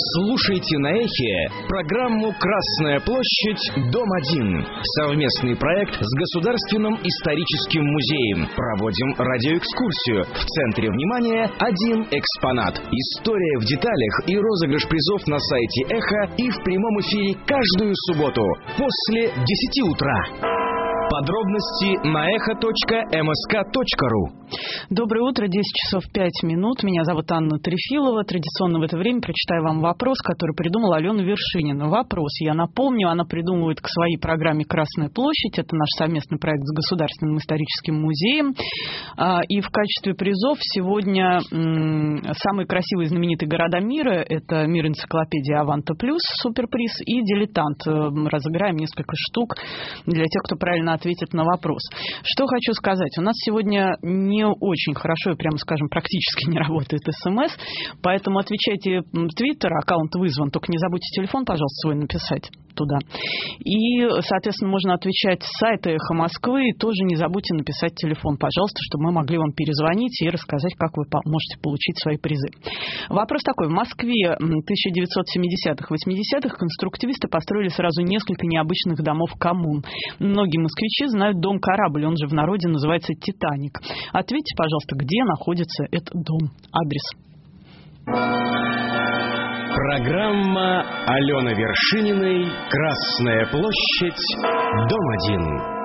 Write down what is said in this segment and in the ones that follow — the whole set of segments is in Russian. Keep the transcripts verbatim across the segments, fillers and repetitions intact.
Слушайте на Эхе программу «Красная площадь. Дом один». Совместный проект с Государственным историческим музеем. Проводим радиоэкскурсию. В центре внимания один экспонат. История в деталях и розыгрыш призов на сайте Эхо и в прямом эфире каждую субботу после десяти утра. Подробности на эхо точка эм эс ка точка ру. Доброе утро, десять часов пять минут. Меня зовут Анна Трефилова. Традиционно в это время прочитаю вам вопрос, который придумала Алена Вершинина. Вопрос, я напомню, она придумывает к своей программе «Красная площадь». Это наш совместный проект с Государственным историческим музеем. И в качестве призов сегодня самые красивые и знаменитые города мира. Это «Мир энциклопедия Аванта Плюс», суперприз, и «Дилетант». Разыграем несколько штук для тех, кто правильно ответит на вопрос. Что хочу сказать. У нас сегодня не очень хорошо, и прямо скажем, практически не работает СМС, поэтому отвечайте в Твиттер, аккаунт вызван, только не забудьте телефон, пожалуйста, свой написать туда. И, соответственно, можно отвечать с сайта «Эхо Москвы», и тоже не забудьте написать телефон, пожалуйста, чтобы мы могли вам перезвонить и рассказать, как вы можете получить свои призы. Вопрос такой. В Москве тысяча девятьсот семидесятых-восьмидесятых конструктивисты построили сразу несколько необычных домов-коммун. Многие москвичи знают дом-корабль, он же в народе называется «Титаник». Ответьте, пожалуйста, где находится этот дом, адрес. Программа Алены Вершининой «Красная площадь. Дом один».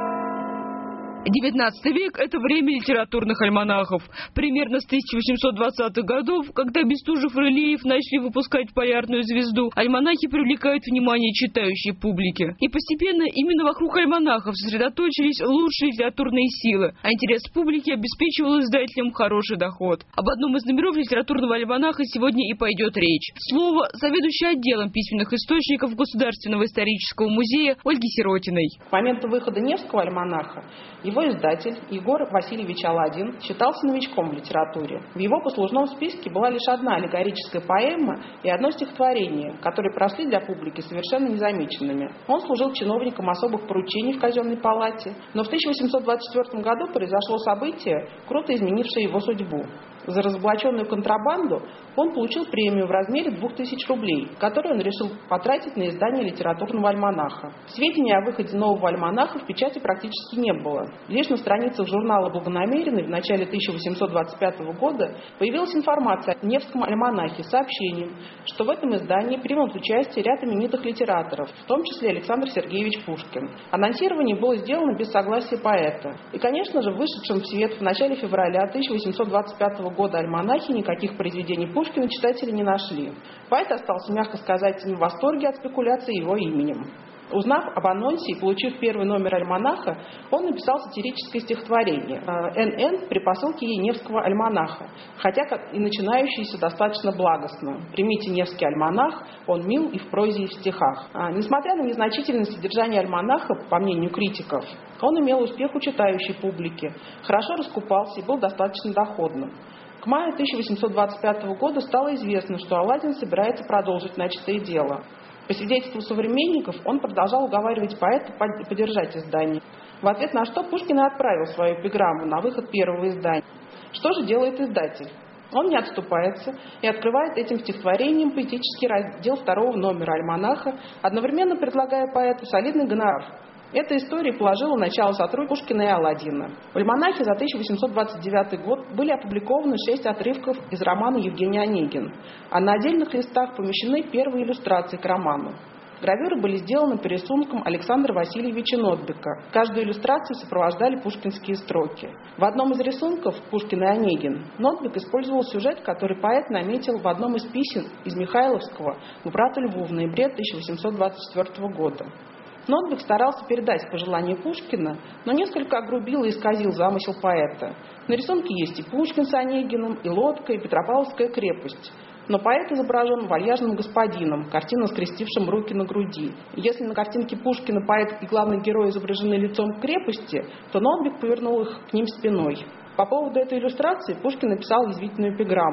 девятнадцатый век – это время литературных альманахов. Примерно с тысяча восемьсот двадцатых годов, когда Бестужев и Рылеев начали выпускать «Полярную звезду», альманахи привлекают внимание читающей публики. И постепенно именно вокруг альманахов сосредоточились лучшие литературные силы, а интерес публики обеспечивал издателям хороший доход. Об одном из номеров литературного альманаха сегодня и пойдет речь. Слово заведующей отделом письменных источников Государственного исторического музея Ольги Сиротиной. С момента выхода Невского альманаха его издатель Егор Васильевич Аладин считался новичком в литературе. В его послужном списке была лишь одна аллегорическая поэма и одно стихотворение, которые прошли для публики совершенно незамеченными. Он служил чиновником особых поручений в казенной палате, но в тысяча восемьсот двадцать четвёртом году произошло событие, круто изменившее его судьбу. За разоблаченную контрабанду он получил премию в размере двух тысяч рублей, которую он решил потратить на издание литературного альманаха. Сведений о выходе нового альманаха в печати практически не было. Лишь на страницах журнала «Благонамеренный» в начале тысяча восемьсот двадцать пятого года появилась информация о Невском альманахе с сообщением, что в этом издании примут участие ряд именитых литераторов, в том числе Александр Сергеевич Пушкин. Анонсирование было сделано без согласия поэта. И, конечно же, в вышедшем в свет в начале февраля тысяча восемьсот двадцать пятого года альманахе никаких произведений Пушкина читатели не нашли. Поэт остался, мягко сказать, в восторге от спекуляции его именем. Узнав об анонсе и получив первый номер альманаха, он написал сатирическое стихотворение «эн эн» при посылке ей Невского альманаха, хотя как и начинающееся достаточно благостно. «Примите Невский альманах, он мил и в прозе, и в стихах». А, несмотря на незначительность содержания альманаха, по мнению критиков, он имел успех у читающей публики, хорошо раскупался и был достаточно доходным. К маю тысяча восемьсот двадцать пятого года стало известно, что Аладин собирается продолжить начатое дело. По свидетельству современников, он продолжал уговаривать поэта поддержать издание. В ответ на что Пушкин и отправил свою эпиграмму на выход первого издания. Что же делает издатель? Он не отступается и открывает этим стихотворением поэтический раздел второго номера альманаха, одновременно предлагая поэту солидный гонорар. Эта история положила начало сотрудничеству Пушкина и Аладдина. В альманахе за тысяча восемьсот двадцать девятый год были опубликованы шесть отрывков из романа «Евгений Онегин», а на отдельных листах помещены первые иллюстрации к роману. Гравюры были сделаны по рисункам Александра Васильевича Нотбека. Каждую иллюстрацию сопровождали пушкинские строки. В одном из рисунков «Пушкин и Онегин» Нотбек использовал сюжет, который поэт наметил в одном из писем из Михайловского к брату Льву в ноябре тысяча восемьсот двадцать четвёртого года. Нотбек старался передать пожелания Пушкина, но несколько огрубил и исказил замысел поэта. На рисунке есть и Пушкин с Онегиным, и лодка, и Петропавловская крепость. Но поэт изображен вальяжным господином, картина скрестившим руки на груди. И если на картинке Пушкина поэт и главный герой изображены лицом к крепости, то Нотбек повернул их к ним спиной. По поводу этой иллюстрации Пушкин написал язвительную эпиграмму.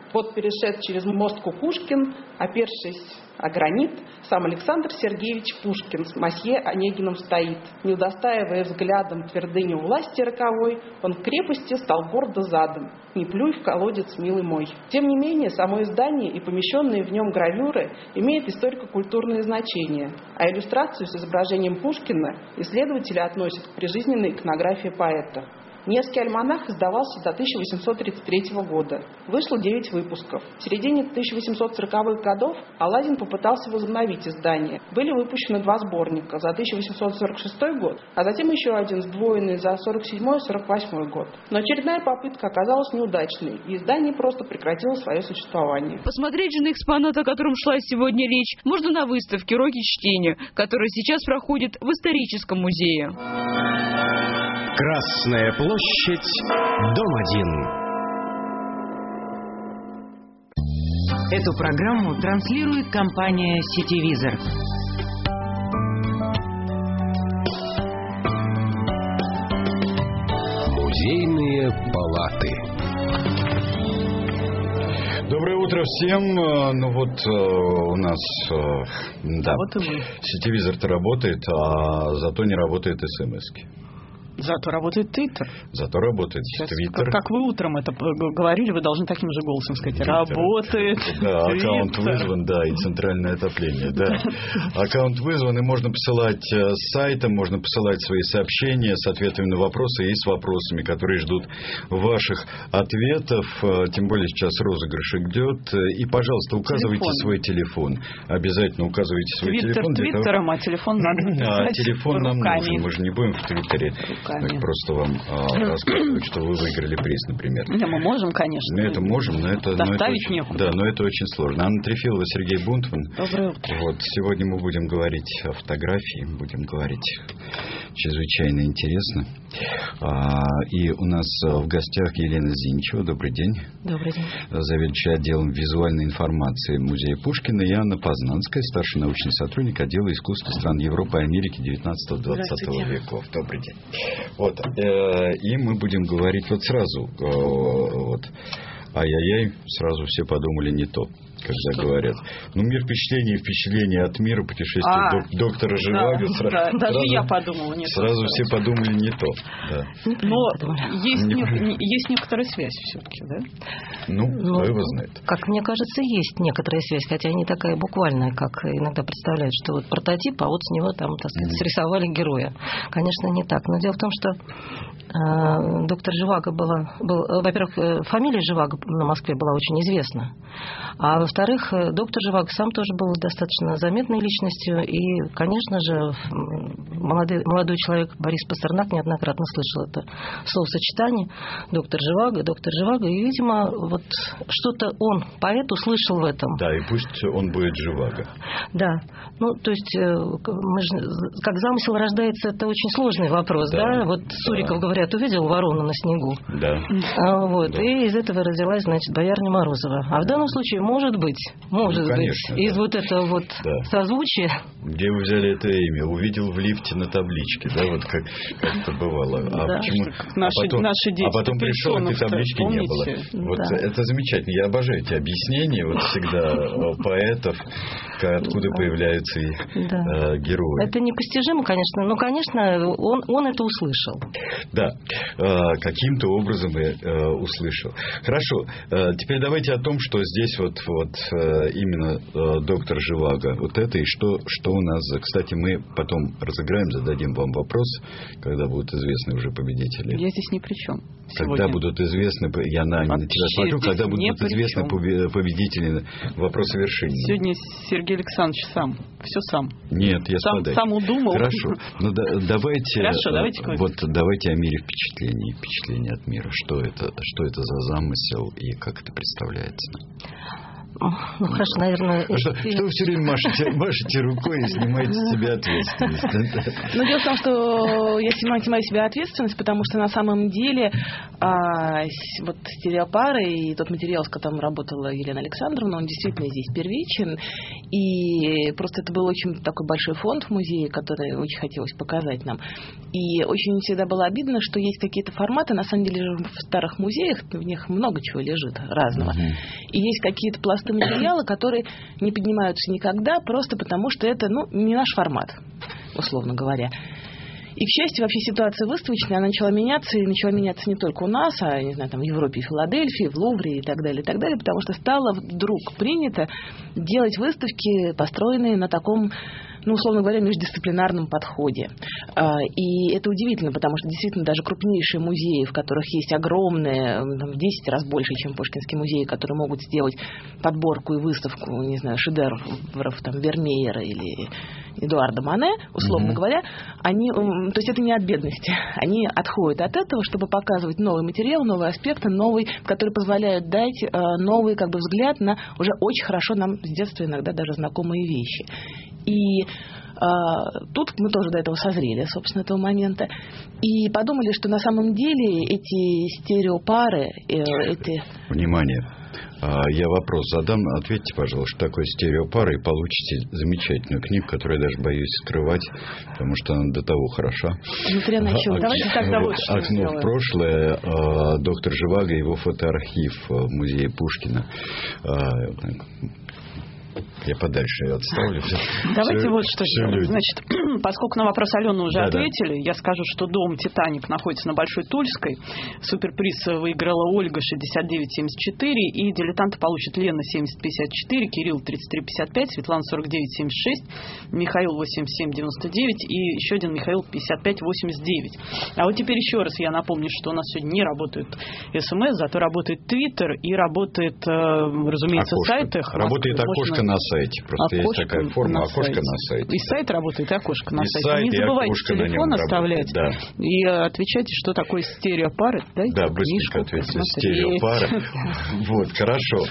Вот перешед через мост Кукушкин, опершись о гранит, сам Александр Сергеевич Пушкин с мосье Онегиным стоит. Не удостаивая взглядом твердыню власти роковой, он к крепости стал гордо задом. Не плюй в колодец, милый мой. Тем не менее, само издание и помещенные в нем гравюры имеют историко-культурное значение, а иллюстрацию с изображением Пушкина исследователи относят к прижизненной иконографии поэта. Невский альманах издавался до тысяча восемьсот тридцать третьего года. Вышло девять выпусков. В середине тысяча восемьсот сороковых годов Аладдин попытался возобновить издание. Были выпущены два сборника за тысяча восемьсот сорок шестой год, а затем еще один сдвоенный за сорок седьмой и сорок восьмой год. Но очередная попытка оказалась неудачной, и издание просто прекратило свое существование. Посмотреть же на экспонат, о котором шла сегодня речь, можно на выставке «Уроки чтения», которая сейчас проходит в историческом музее. Красная площадь, дом один. Эту программу транслирует компания «Сетевизор». Музейные палаты. Доброе утро всем. Ну вот у нас, да, вот и вы. Сетевизор-то работает, а зато не работает СМСки. Зато работает Твиттер. Зато работает Твиттер. Как, как вы утром это говорили, вы должны таким же голосом сказать. Twitter. Работает. Да, аккаунт вызван, да, и центральное отопление, да. Аккаунт вызван, и можно посылать с сайта, можно посылать свои сообщения с ответами на вопросы и с вопросами, которые ждут ваших ответов. Тем более сейчас розыгрыш идет. И, пожалуйста, указывайте телефон. свой телефон. Обязательно указывайте свой Твиттер телефон. Твиттером, того... а телефон надо написать А телефон нам нужен. Мы же не будем в Твиттере так просто вам а, рассказывать, что вы выиграли приз, например. Да, мы можем, конечно. Мы это можем, но это... Доставить но это очень, некуда. Да, но это очень сложно. Анна Трефилова, Сергей Бунтман. Доброе утро. Вот, сегодня мы будем говорить о фотографии, будем говорить чрезвычайно интересно. А, и у нас в гостях Елена Зинчева. Добрый день. Добрый день. Заведующая отделом визуальной информации Музея Пушкина, и Анна Познанская, старший научный сотрудник отдела искусства стран Европы и Америки девятнадцатого-двадцатого веков. Добрый день. Вот, э, и мы будем говорить вот сразу, э, вот, ай-яй-яй, сразу все подумали не то, когда что? Говорят. Ну, мир впечатлений, впечатления от мира, путешествие а, док- доктора Живаго. Да, сразу, да, даже сразу, я подумала не сразу то. Сразу все подумали не то. Да. Но есть, не, есть некоторая связь все-таки, да? Ну, ну, кто его знает. Как мне кажется, есть некоторая связь, хотя не такая буквальная, как иногда представляют, что вот прототип, а вот с него там, так сказать, срисовали героя. Конечно, не так. Но дело в том, что э, доктор Живаго была, был, во-первых, фамилия Живаго на Москве была очень известна, а во-вторых, доктор Живаго сам тоже был достаточно заметной личностью, и, конечно же, молодой, молодой человек Борис Пастернак неоднократно слышал это словосочетание «доктор Живаго», «доктор Живаго», и, видимо, вот что-то он, поэт, услышал в этом. Да, и пусть он будет Живаго. Да, ну, то есть, мы же, как замысел рождается, это очень сложный вопрос, да? да? Вот Суриков, да. говорят, увидел ворону на снегу. Да. А, вот, да. И из этого родилась, значит, боярня Морозова. А в данном случае, может быть, может ну, конечно, быть, из да. вот этого вот да. созвучия. Где вы взяли это имя? Увидел в лифте на табличке, да, вот как, как это бывало. А да, почему? Наши, а потом, наши дети, а потом пришел, этой таблички не было. Вот да. это замечательно. Я обожаю эти объяснения, вот всегда поэтов, откуда появляются их да. э, герои. Это непостижимо, конечно, но, конечно, он, он это услышал. Да, э, каким-то образом э, услышал. Хорошо, э, теперь давайте о том, что здесь вот, вот э, именно э, доктор Живаго, вот это и что, что у нас. Кстати, мы потом разыграем, зададим вам вопрос, когда будут известны уже победители. Я здесь ни при чем. Когда сегодня. будут известны, я на, на тебя смотрю, когда будут известны победители вопроса вершины. Сегодня Сергей Александрович сам, все сам. Нет, я сам, сам удумал. Хорошо, ну да, давайте, Хорошо, давайте вот давайте о мире впечатлений, впечатления от мира. Что это, что это за замысел и как это представляется? Ну, хорошо, наверное... А что, что вы все время машете, машете рукой и снимаете с себя ответственность? Ну, дело в том, что я снимаю, снимаю с себя ответственность, потому что на самом деле а, вот стереопары и тот материал, с которым работала Елена Александровна, он действительно здесь первичен. И просто это был очень такой большой фонд в музее, который очень хотелось показать нам. И очень всегда было обидно, что есть какие-то форматы, на самом деле в старых музеях, в них много чего лежит разного. Uh-huh. И есть какие-то пласты материала, которые не поднимаются никогда, просто потому что это, ну, не наш формат, условно говоря. И, к счастью, вообще ситуация выставочная, она начала меняться, и начала меняться не только у нас, а, не знаю, там, в Европе, в Филадельфии, в Лувре и так далее, и так далее, потому что стало вдруг принято делать выставки, построенные на таком, ну, условно говоря, междисциплинарном подходе. И это удивительно, потому что действительно даже крупнейшие музеи, в которых есть огромные, там, в десять раз больше, чем Пушкинский музей, которые могут сделать подборку и выставку, не знаю, шедевров там Вермеера или Эдуарда Мане, условно mm-hmm. говоря, они, то есть это не от бедности, они отходят от этого, чтобы показывать новый материал, новые аспекты, новый, которые позволяют дать новый, как бы, взгляд на уже очень хорошо нам с детства иногда даже знакомые вещи. И а, тут мы тоже до этого созрели, собственно, этого момента, и подумали, что на самом деле эти стереопары, эти... Внимание! Я вопрос задам, ответьте, пожалуйста, что такое стереопара, и получите замечательную книгу, которую я даже боюсь скрывать, потому что она до того хороша. Внутри начала. Ок... Давайте тогда вот что Окно сделаем. в прошлое, доктор Живаго, его фотоархив в музее Пушкина. Я подальше ее отставлю. Давайте все, вот что сделаем. люди. Значит, поскольку на вопрос Алены уже да, ответили, да. я скажу, что дом «Титаник» находится на Большой Тульской. Суперприз выиграла Ольга шестьдесят девять семьдесят четыре. И дилетанты получат Лена семьдесят пятьдесят четыре, Кирилл тридцать три пятьдесят пять, Светлана сорок девять семьдесят шесть, Михаил восемьдесят семь девяносто девять и еще один Михаил пятьдесят пять восемьдесят девять. А вот теперь еще раз я напомню, что у нас сегодня не работает СМС, зато работает Твиттер и работает, разумеется, окошко. сайты. Работает окошко на сайте. Просто окошко есть такая форма окошко сайте. на сайте. И сайт работает, и окошко на и сайте. Сайт, не забывайте телефон оставлять. Да. И отвечайте, что такое стереопары. Дайте да, быстренько ответьте. Стереопары. Вот, хорошо.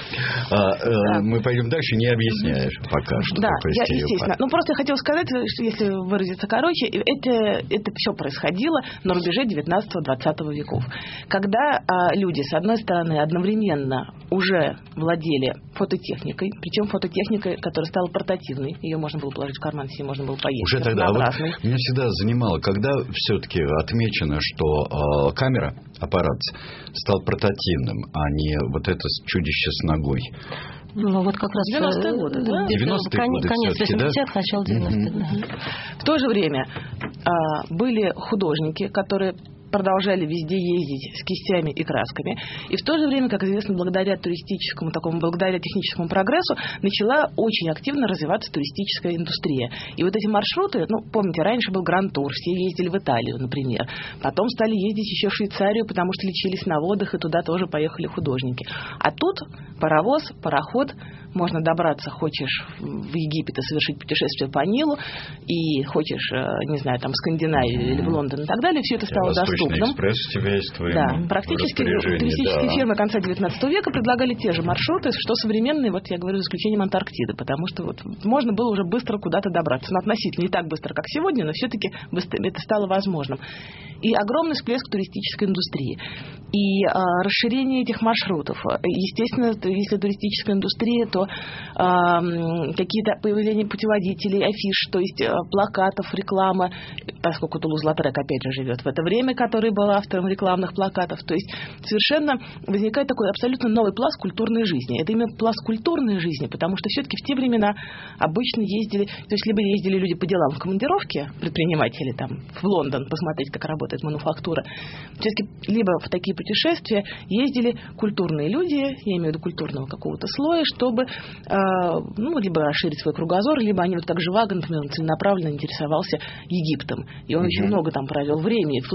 Мы пойдем дальше, не объясняешь пока, что такое стереопары. Да, естественно. Ну, просто я хотела сказать, что, если выразиться короче, это, это все происходило на рубеже девятнадцатого-двадцатого веков. Когда люди, с одной стороны, одновременно уже владели фототехникой, причем фототехникой, которая стала портативной. Ее можно было положить в карман, с ней можно было поесть. Уже тогда. А вот меня всегда занимало, когда все-таки отмечено, что э, камера, аппарат стал портативным, а не вот это чудище с ногой. Ну, вот как раз девяностые годы, да? девяностые годы конец да? восьмидесятых, начало девяностых. Mm-hmm. Да. В то же время а, были художники, которые продолжали везде ездить с кистями и красками. И в то же время, как известно, благодаря туристическому, такому, благодаря техническому прогрессу, начала очень активно развиваться туристическая индустрия. И вот эти маршруты, ну, помните, раньше был Гранд-тур, все ездили в Италию, например. Потом стали ездить еще в Швейцарию, потому что лечились на водах, и туда тоже поехали художники. А тут паровоз, пароход, можно добраться, хочешь в Египет и совершить путешествие по Нилу, и хочешь, не знаю, там, в Скандинавию или в Лондон и так далее, все это стало доступным. Экспресс у тебя есть в твоем да, практически туристические да. фирмы конца девятнадцатого века предлагали те же маршруты, что современные, вот я говорю, за исключением Антарктиды, потому что вот можно было уже быстро куда-то добраться. Ну, относительно не так быстро, как сегодня, но все-таки это стало возможным. И огромный всплеск туристической индустрии. И а, расширение этих маршрутов. Естественно, если туристическая индустрия, то а, какие-то появления путеводителей, афиш, то есть а, плакатов, реклама, поскольку Тулуз-Латрек опять же живет в это время, который был автором рекламных плакатов. То есть совершенно возникает такой абсолютно новый пласт культурной жизни. Это именно пласт культурной жизни, потому что все-таки в те времена обычно ездили, то есть либо ездили люди по делам в командировке, предприниматели там в Лондон посмотреть, как работает мануфактура, все-таки либо в такие путешествия ездили культурные люди, я имею в виду культурного какого-то слоя, чтобы э, ну, либо расширить свой кругозор, либо они вот как Живаго, например, целенаправленно интересовался Египтом. И он mm-hmm. очень много там провел времени, вплоть до того, что он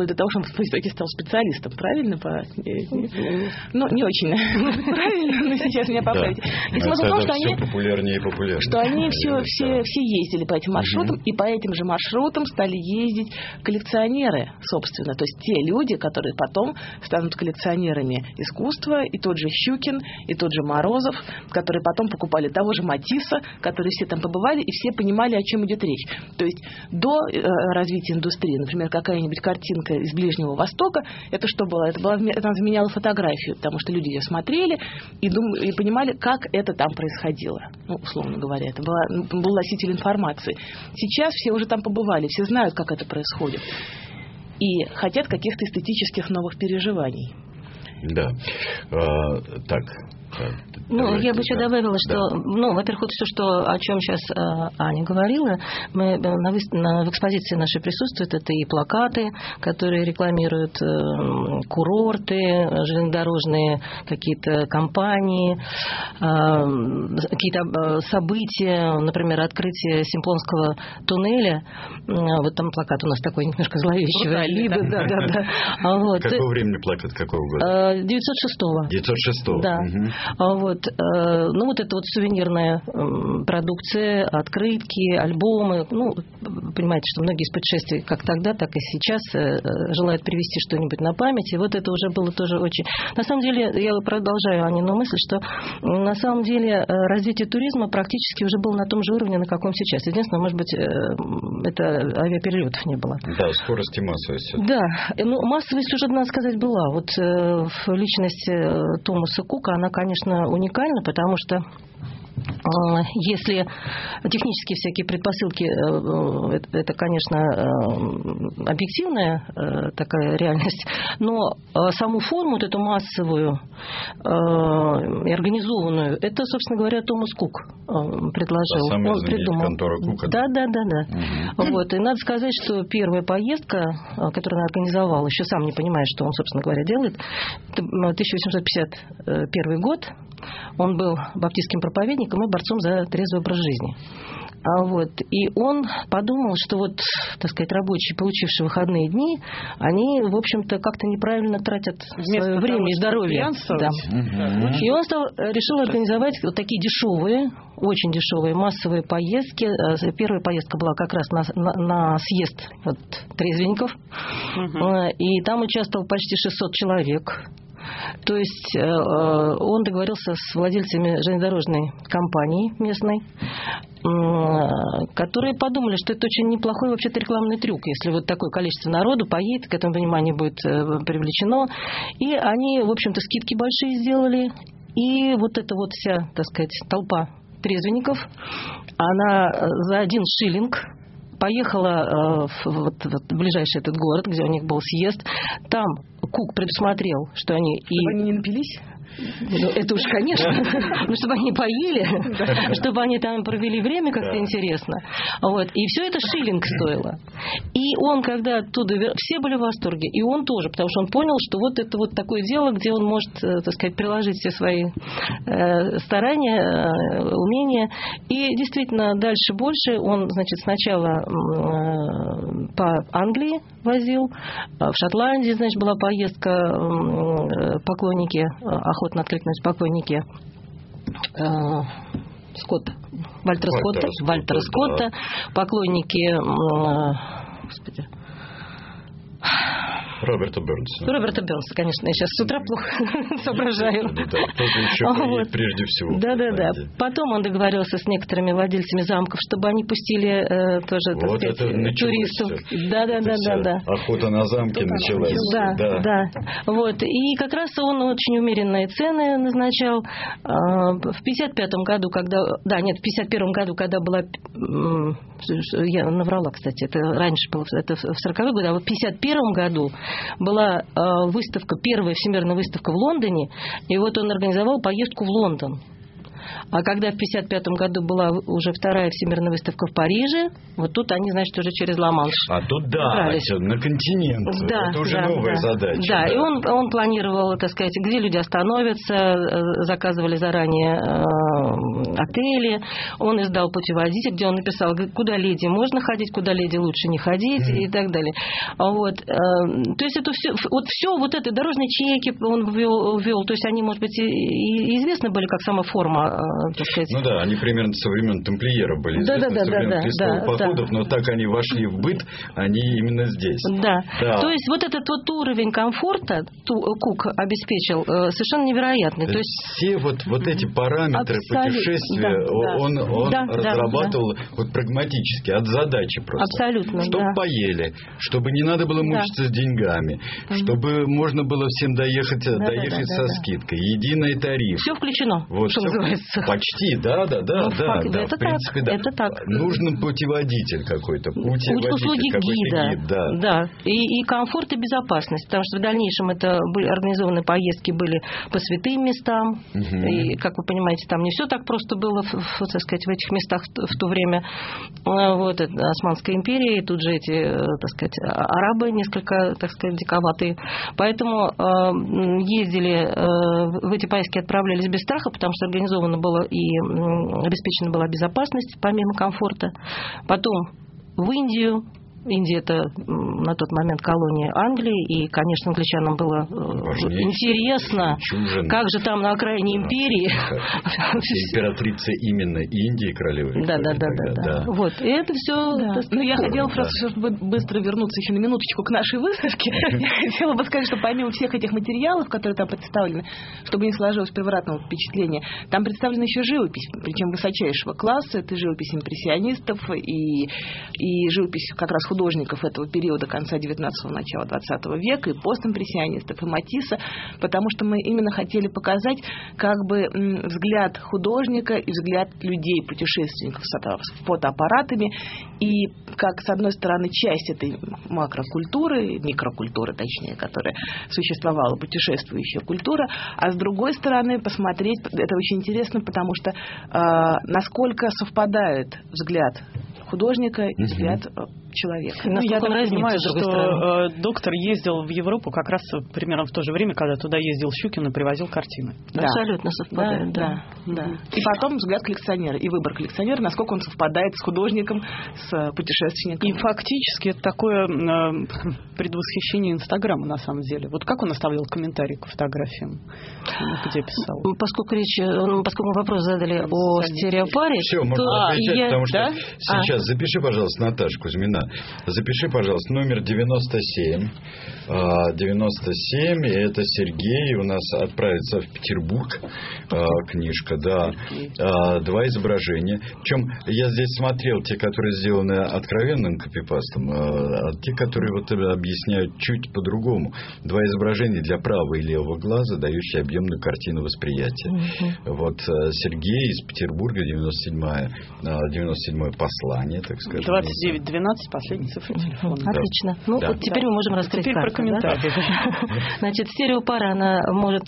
в итоге стал специалистом, правильно? По... Ну, не очень правильно, но сейчас меня поправите. И смысл в том, что они... популярнее и популярнее. Что они все, все, все ездили по этим маршрутам, и по этим же маршрутам стали ездить коллекционеры, собственно. То есть те люди, которые потом станут коллекционерами искусства, и тот же Щукин, и тот же Морозов, которые потом покупали того же Матисса, которые все там побывали, и все понимали, о чем идет речь. То есть до э, развития индустрии, например, какая-нибудь картинка из Ближнего Востока, это что было? Это, было, это заменяло фотографию, потому что люди ее смотрели и, дум, и понимали, как это там происходило. Ну, условно говоря, это была, был носитель информации. Сейчас все уже там побывали, все знают, как это происходит. И хотят каких-то эстетических новых переживаний. Да. А, так. Ну, Давайте, я бы еще да. добавила, что, да. ну, во-первых, вот все, что, о чем сейчас э, Аня говорила, мы на, вы, на, в экспозиции нашей присутствуют, это и плакаты, которые рекламируют э, курорты, железнодорожные какие-то компании, э, какие-то события, например, открытие Симплонского туннеля. Э, вот там плакат у нас такой немножко зловещего вида. Да, да, да. Вот. Какого времени плакат, какого года? Э, девятьсот шестого. девятьсот шестого. Да. Угу. Вот, ну, вот это вот сувенирная продукция, открытки, альбомы. Ну, понимаете, что многие из путешествий как тогда, так и сейчас желают привезти что-нибудь на память. И вот это уже было тоже очень... На самом деле, я продолжаю Анину мысль, что на самом деле развитие туризма практически уже было на том же уровне, на каком сейчас. Единственное, может быть, это авиаперелетов не было. Да, скорость и массовость. Да, ну, массовость уже, надо сказать, была. Вот в личности Томаса Кука, она, конечно, уникальна, потому что если технические всякие предпосылки, это, конечно, объективная такая реальность, но саму форму, вот эту массовую и организованную, это, собственно говоря, Томас Кук предложил. А Он придумал. Контора Кука. Да, да, да, да. Угу. Вот. И надо сказать, что первая поездка, которую он организовал, еще сам не понимая, что он, собственно говоря, делает, это тысяча восемьсот пятьдесят первый год. Он был баптистским проповедником и борцом за трезвый образ жизни. А вот, и он подумал, что вот, так сказать, рабочие, получившие выходные дни, они, в общем-то, как-то неправильно тратят вместо свое время того, и здоровье. Да. Угу. И он стал, решил организовать вот такие дешевые, очень дешевые массовые поездки. Первая поездка была как раз на, на, на съезд вот, трезвенников. Угу. И там участвовало почти шестьсот человек. То есть э, он договорился с владельцами железнодорожной компании местной, э, которые подумали, что это очень неплохой вообще-то рекламный трюк, если вот такое количество народу поедет, к этому внимание будет э, привлечено. И они, в общем-то, скидки большие сделали. И вот эта вот вся, так сказать, толпа трезвенников, она за один шиллинг поехала в, вот, вот, в ближайший этот город, где у них был съезд. Там Кук предусмотрел, что они... Чтобы и... они не напились? Ну, это уж, конечно. Ну, чтобы они поели, чтобы они там провели время как-то интересно. Вот. И все это шиллинг стоило. И он, когда оттуда... Все были в восторге. И он тоже, потому что он понял, что вот это вот такое дело, где он может, так сказать, приложить все свои э, старания, э, умения. И действительно, дальше больше. Он, значит, сначала э, по Англии возил. В Шотландии, значит, была поездка, э, поклонники охоты охотно откликнулись поклонники э, Скотта, Вальтера Скотта, Вальтера Скотта, да. Поклонники э, господи, Роберта Бернса. Роберта Бернса, конечно. Я сейчас с утра плохо соображаю. Да, тоже еще вот. Прежде всего. Да, да, да. Потом он договорился с некоторыми владельцами замков, чтобы они пустили э, тоже, так вот сказать, туристов. Все. Да, да, да, да, да. Охота на замки Тут началась. Да, да, да. Вот. И как раз он очень умеренные цены назначал. В пятьдесят пятом году, когда... Да, нет, в пятьдесят первом году, когда была... Я наврала, кстати, это раньше было, это в сороковые годы, а в пятьдесят первом году была выставка, первая всемирная выставка в Лондоне, и вот он организовал поездку в Лондон. А когда в пятьдесят пятом году была уже вторая всемирная выставка в Париже, вот тут они, значит, уже через Ла-Манш. А тут, да, на континент. Да, это уже да, новая да. задача. Да, да, и он, он планировал, так сказать, где люди остановятся, заказывали заранее отели, он издал путеводитель, где он написал, куда леди можно ходить, куда леди лучше не ходить mm-hmm. и так далее. Вот. То есть это все, вот все вот это, дорожные чеки он ввел, ввел, то есть они, может быть, и известны были как сама форма, так сказать. Ну да, они примерно со времен тамплиеров были известны, да, да, со времен да, крестовых да, походов, да. но так они вошли в быт, они именно здесь. Да. да. То есть вот этот вот уровень комфорта Кук обеспечил совершенно невероятный. То есть все вот, вот эти параметры Абсолютно. путешествия да, он, он да, разрабатывал да. вот прагматически, от задачи просто. Абсолютно, чтобы да. поели, чтобы не надо было мучиться да. с деньгами, mm-hmm. чтобы можно было всем доехать, да, доехать да, да, со да, скидкой, единый тариф. Все включено, вот, что все, называется. Почти, да, да, да, ну, да, факт, да. Это в принципе, так, да. это так. Нужен путеводитель какой-то, путеводитель, услуги гида, гид, да. да. И, и комфорт и безопасность, потому что в дальнейшем это были организованы поездки были по святым местам, угу. и, как вы понимаете, там не все так просто было, в, в, так сказать, в этих местах в, в то время. Вот, это Османская империя, и тут же эти, так сказать, арабы несколько, так сказать, диковатые. Поэтому э, ездили, э, в эти поездки отправлялись без страха, потому что организована была и э, обеспечена была безопасность, помимо комфорта. Потом в Индию. Индия – это на тот момент колония Англии, и, конечно, англичанам было Важнейший. интересно, Чужин. как же там на окраине империи. Императрица именно Индии, королева Виктория. Да, да, да, да. Вот, и это все. Да. Ну, я хотела просто, чтобы быстро вернуться еще на минуточку к нашей выставке. Я хотела бы сказать, что помимо всех этих материалов, которые там представлены, чтобы не сложилось превратного впечатления, там представлена еще живопись, причем высочайшего класса. Это живопись импрессионистов и, и живопись как раз художников этого периода конца девятнадцатого, начала двадцатого века, и постимпрессионистов, и Матисса, потому что мы именно хотели показать как бы взгляд художника и взгляд людей, путешественников с фотоаппаратами, и как, с одной стороны, часть этой макрокультуры, микрокультуры, точнее, которая существовала, путешествующая культура, а с другой стороны, посмотреть, это очень интересно, потому что э, насколько совпадает взгляд художника и взгляд человека. Ну, я так понимаю, что э, доктор ездил в Европу как раз примерно в то же время, когда туда ездил Щукин и привозил картины. Да. Абсолютно совпадает. Да, да, да. И потом взгляд коллекционера и выбор коллекционера, насколько он совпадает с художником, с путешественником. И фактически это такое э, предвосхищение Инстаграма на самом деле. Вот как он оставлял комментарии к фотографиям? Где писал? Поскольку речь, поскольку мы вопрос задали Сами о стереопаре, все, можно то отвечать, я... потому что да? сейчас а. запиши, пожалуйста, Наташа Кузьмина. Запиши, пожалуйста, номер девяносто семь. девяносто семь, и это Сергей у нас отправится в Петербург. Книжка, да. Два изображения. Причем я здесь смотрел те, которые сделаны откровенным копипастом, а те, которые вот объясняют чуть по-другому. Два изображения для правого и левого глаза, дающие объемную картину восприятия. Угу. Вот Сергей из Петербурга, девяносто седьмое, девяносто седьмое послание, так скажем. двадцать девять двенадцать, последняя цифра телефона. Отлично. Ну, да. вот теперь да. мы можем раскрыть теперь карту. Про комментарии. Да? Значит, стереопара, она может,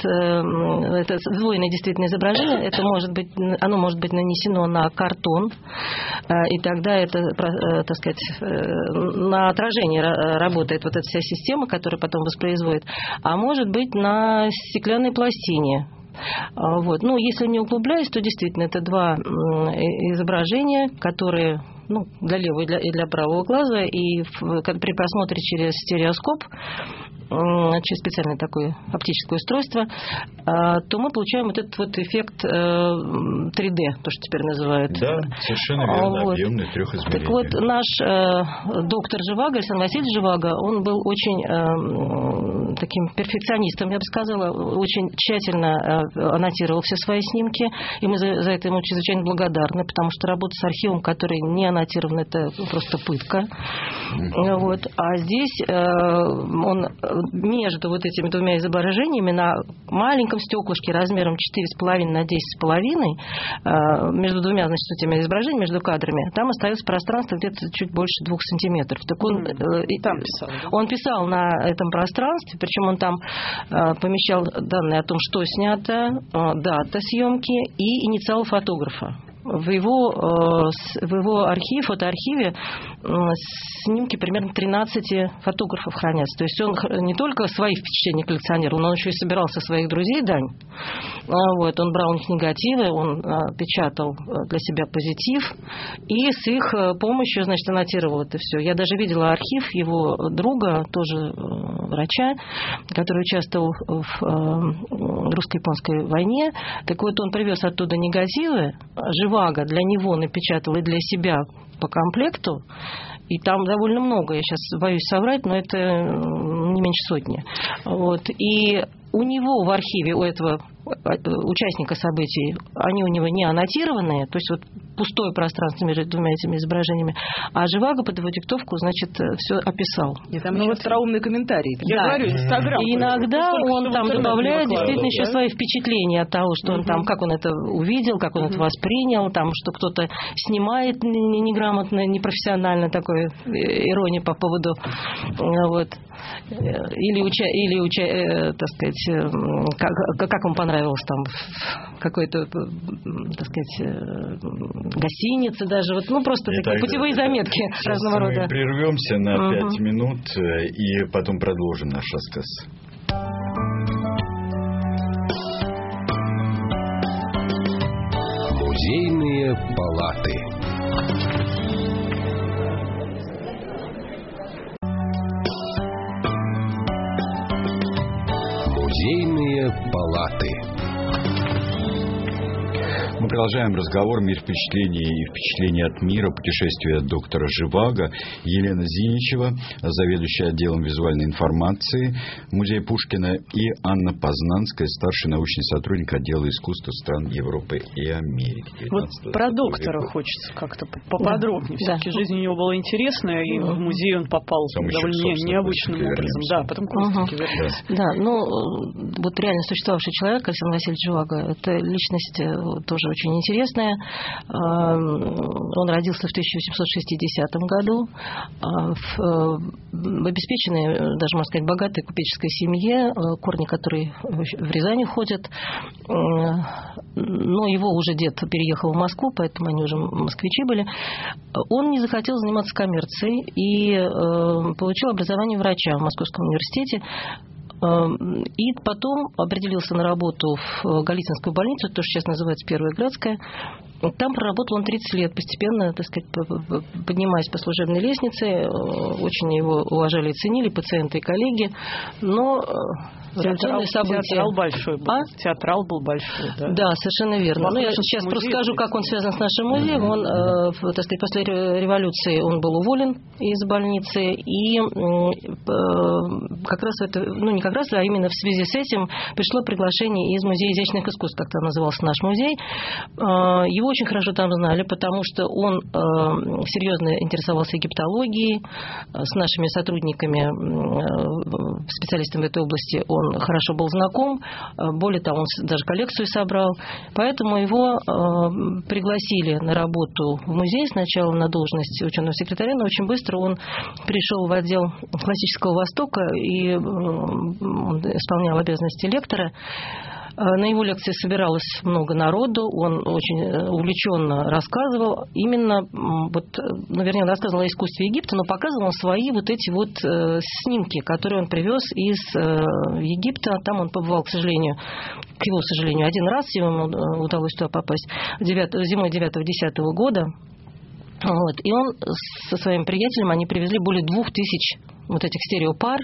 это сдвоенное действительно изображение, это может быть, оно может быть нанесено на картон, и тогда это, так сказать, на отражение работает вот эта вся система, которая потом воспроизводит, а может быть на стеклянной пластине. Вот. Ну, если не углубляясь, то действительно это два изображения, которые, ну, для левого и для, и для правого глаза, и в, при просмотре через стереоскоп, через специальное такое оптическое устройство, то мы получаем вот этот вот эффект три дэ, то, что теперь называют. Да, совершенно верно, вот. Объемный, трехизмерный. Так вот, наш доктор Живаго, Александр Васильевич Живаго, он был очень таким перфекционистом, я бы сказала, очень тщательно аннотировал все свои снимки, и мы за, за это ему чрезвычайно благодарны, потому что работа с архивом, который не аннотирован, это просто пытка. Mm-hmm. Вот. А здесь он между вот этими двумя изображениями на маленьком стеклышке размером четыре с половиной на десять с половиной, между двумя, значит, этими изображениями, между кадрами, там остается пространство где-то чуть больше двух сантиметров. Так он, mm-hmm. там писал, да? Он писал на этом пространстве, причем он там помещал данные о том, что снято, дата съемки и инициал фотографа. В его, в его архиве, фотоархиве снимки примерно тринадцати фотографов хранятся. То есть он не только свои впечатления коллекционировал, но он еще и собирал со своих друзей дань. Вот, он брал у них негативы, он печатал для себя позитив и с их помощью, значит, аннотировал это все. Я даже видела архив его друга, тоже врача, который участвовал в русско-японской войне. Так вот, он привез оттуда негативы, Живаго для него напечатал и для себя по комплекту. И там довольно много, я сейчас боюсь соврать, но это не меньше сотни. Вот. И у него в архиве, у этого участника событий, они у него не аннотированные, то есть вот пустое пространство между двумя этими изображениями, а Живаго под его диктовку, значит, все описал. И там ну, вот остроумные комментарии. Я да. говорю, Инстаграм. И иногда он там добавляет действительно еще да? свои впечатления от того, что он там, как он это увидел, как он это воспринял, там, что кто-то снимает неграмотно, непрофессионально, такой ирония по поводу вот, или, уча, или уча, э, так сказать, как, как ему понравилось там какой-то, так сказать, гостинице даже, вот, ну просто Итак, такие путевые заметки разного рода. Мы прервемся на угу. пять минут и потом продолжим наш рассказ. Музейные палаты. Музейные палаты. Мы продолжаем разговор «Мир впечатлений» и впечатления от мира, путешествия доктора Живаго. Елена Зиничева, заведующая отделом визуальной информации Музея Пушкина, и Анна Познанская, старший научный сотрудник отдела искусства стран Европы и Америки. Вот про доктора века. Хочется как-то поподробнее. Да. Все-таки да. жизнь у него была интересная, и в музей он попал потом довольно необычным образом. Да, потом к выставке угу. вернемся. Да, ну вот реально существовавший человек, Александр Васильевич Живаго, это личность тоже очень интересная. Он родился в тысяча восемьсот шестидесятом году в обеспеченной, даже можно сказать, богатой купеческой семье, корни которой в Рязани ходят. Но его уже дед переехал в Москву, поэтому они уже москвичи были. Он не захотел заниматься коммерцией и получил образование врача в Московском университете. И потом определился на работу в Голицынскую больницу, то, что сейчас называется Первая Градская. Там проработал он тридцать лет, постепенно, так сказать, поднимаясь по служебной лестнице. Очень его уважали и ценили пациенты и коллеги. Но театрал, театрал большой был. А? Театрал был большой, да? Да, совершенно верно. Ну, я сейчас просто скажу, как он связан с нашим музеем. Он, так сказать, после революции он был уволен из больницы. И как раз это, ну, не как раз, а именно в связи с этим пришло приглашение из Музея изящных искусств, как там назывался наш музей. Его очень хорошо там знали, потому что он серьезно интересовался египтологией. С нашими сотрудниками, специалистами в этой области, он хорошо был знаком. Более того, он даже коллекцию собрал. Поэтому его пригласили на работу в музей сначала на должность ученого секретаря, но очень быстро он пришел в отдел классического Востока и он исполнял обязанности лектора. На его лекции собиралось много народу, он очень увлеченно рассказывал. Именно, вот, наверное, он рассказывал о искусстве Египта, но показывал свои вот эти вот снимки, которые он привез из Египта. Там он побывал, к сожалению, к его сожалению, один раз, ему удалось туда попасть, зимой девятого-десятого года. Вот. И он со своим приятелем, они привезли более двух тысяч вот этих стереопар,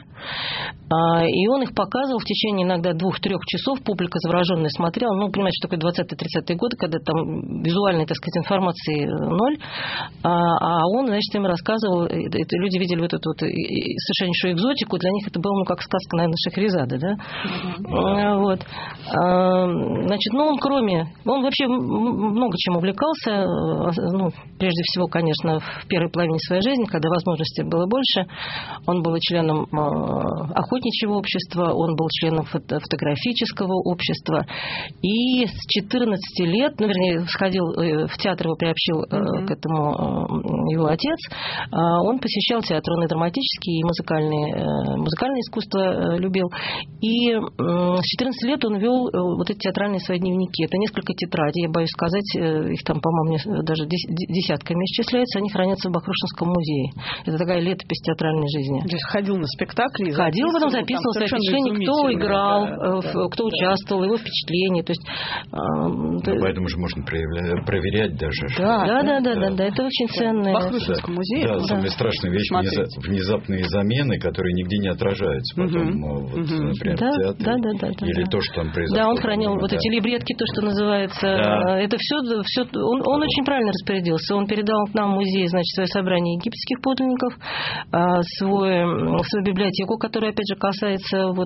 и он их показывал в течение иногда двух-трех часов, публика завороженная смотрела. Ну, понимаете, что такое двадцатые-тридцатые годы, когда там визуальной, так сказать, информации ноль, а он, значит, им рассказывал, это люди видели вот эту вот совершеннейшую экзотику, для них это было, ну, как сказка, наверное, Шахерезады, да? Mm-hmm. Вот. Значит, ну, он кроме, он вообще много чем увлекался, ну, прежде всего, конечно, в первой половине своей жизни, когда возможностей было больше. Он был членом охотничьего общества, он был членом фотографического общества. И с четырнадцати лет, ну, вернее, сходил в театр, его приобщил mm-hmm. к этому его отец. Он посещал театр, он и драматический, и музыкальные, музыкальное искусство любил. И с четырнадцати лет он вел вот эти театральные свои дневники. Это несколько тетрадей, я боюсь сказать, их там, по-моему, даже десятками исчисляются, они хранятся в Бахрушинском музее. Это такая летопись театральной жизни. То есть ходил на спектакли? Ходил, потом записывал свои впечатления, кто играл, да, да, кто да. участвовал, его впечатления. То есть, ну, да. Поэтому же можно проверять даже. Да, да, да, да, да, да, это очень ценно. В Бахрушинском музее? Да, да, самая страшная вещь, Смотрите. внезапные замены, которые нигде не отражаются потом, угу. вот, угу. например, да, в театре. Да, да, да, да, или да. то, что там произошло. Да, он хранил вот да. эти либретки, то, что называется. Да. Это все, все он, он очень правильно распорядился. Он передал к нам в музей, значит, свое собрание египетских подлинников, свой, свою библиотеку, которая, опять же, касается вот,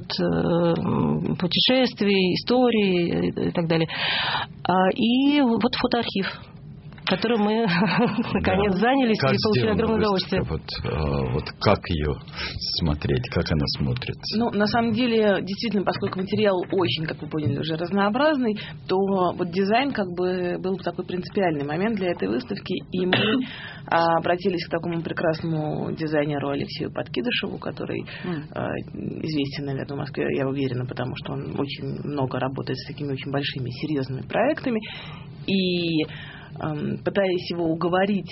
путешествий, истории и так далее. И вот фотоархив, которым мы наконец да. занялись как и получили огромное удовольствие. Вот, вот как ее смотреть, как она смотрится? Ну, на самом деле, действительно, поскольку материал очень, как вы поняли, уже разнообразный, то вот дизайн как бы был такой принципиальный момент для этой выставки, и мы обратились к такому прекрасному дизайнеру Алексею Подкидышеву, который mm. известен, наверное, в Москве, я уверена, потому что он очень много работает с такими очень большими, серьезными проектами, и пытаясь его уговорить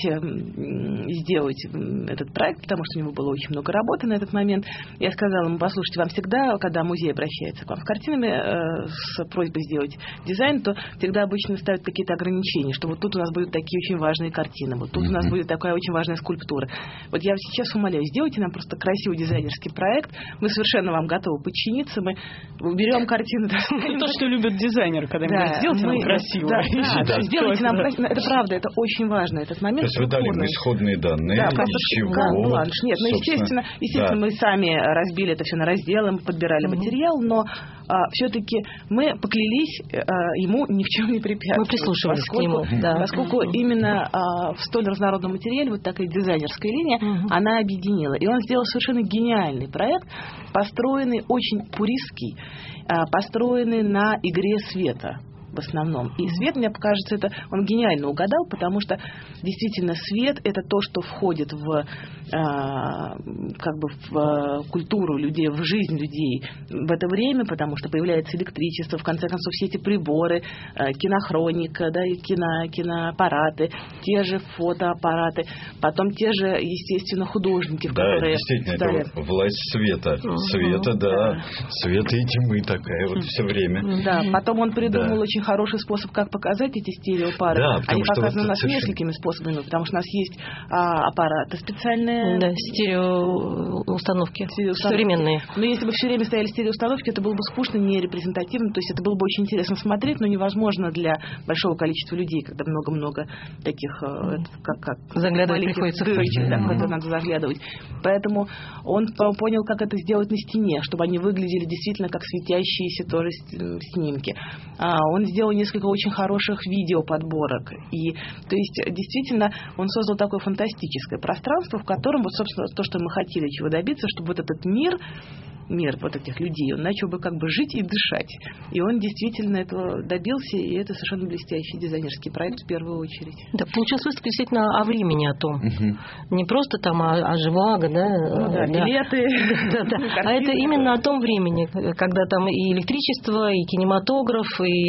сделать этот проект, потому что у него было очень много работы на этот момент, я сказала ему: послушайте, вам всегда, когда музей обращается к вам с картинами э, с просьбой сделать дизайн, то всегда обычно ставят какие-то ограничения, что вот тут у нас будут такие очень важные картины, вот тут mm-hmm. у нас будет такая очень важная скульптура. Вот я сейчас умоляю, сделайте нам просто красивый дизайнерский проект, мы совершенно вам готовы подчиниться, мы уберем картину. То, что любят дизайнеры, когда им говорят: сделайте нам красиво. Да, сделайте нам красиво. Это правда, это очень важно, этот момент. То есть вы дали им исходные данные, да, из чего? Бланш. Нет, ну, естественно, естественно да. мы сами разбили это все на разделы, подбирали mm-hmm. материал, но а, все-таки мы поклялись а, ему ни в чем не препятствовать. Мы прислушивались поскольку, к нему. Да. Поскольку mm-hmm. именно а, в столь разнородном материале вот такая дизайнерская линия, mm-hmm. она объединила. И он сделал совершенно гениальный проект, построенный очень пуристский, а, построенный на игре света. В основном. И свет, мне кажется, это он гениально угадал, потому что действительно свет — это то, что входит в, а, как бы в а, культуру людей, в жизнь людей в это время, потому что появляется электричество, в конце концов, все эти приборы, а, кинохроника, да, и кино, киноаппараты, те же фотоаппараты, потом те же, естественно, художники, да, которые действительно, стали... это власть света. Uh-huh. Света, да. да. Света и тьмы такая вот все время. Да, потом он придумал да. очень хороший способ, как показать эти стереопары. Да, Они показаны вот у нас совершенно... несколькими способами, потому что у нас есть а, аппараты специальные. Да, стереоустановки, стереоустановки современные. Но если бы все время стояли стереоустановки, это было бы скучно, не репрезентативно, то есть это было бы очень интересно смотреть, но невозможно для большого количества людей, когда много-много таких, как, как заглядывать приходится дырочек, да, куда надо заглядывать. Поэтому он понял, как это сделать на стене, чтобы они выглядели действительно как светящиеся тоже снимки. А, он сделал несколько очень хороших видеоподборок. И, то есть, действительно, он создал такое фантастическое пространство, в котором, вот, собственно, то, что мы хотели чего добиться, чтобы вот этот мир, мир вот этих людей, он начал бы как бы жить и дышать. И он действительно этого добился, и это совершенно блестящий дизайнерский проект в первую очередь. Да, получилось выставка действительно о времени, о том. Угу. Не просто там о, о живаго, да? Ну, да, да, билеты. Да, да. А это именно о том времени, когда там и электричество, и кинематограф, и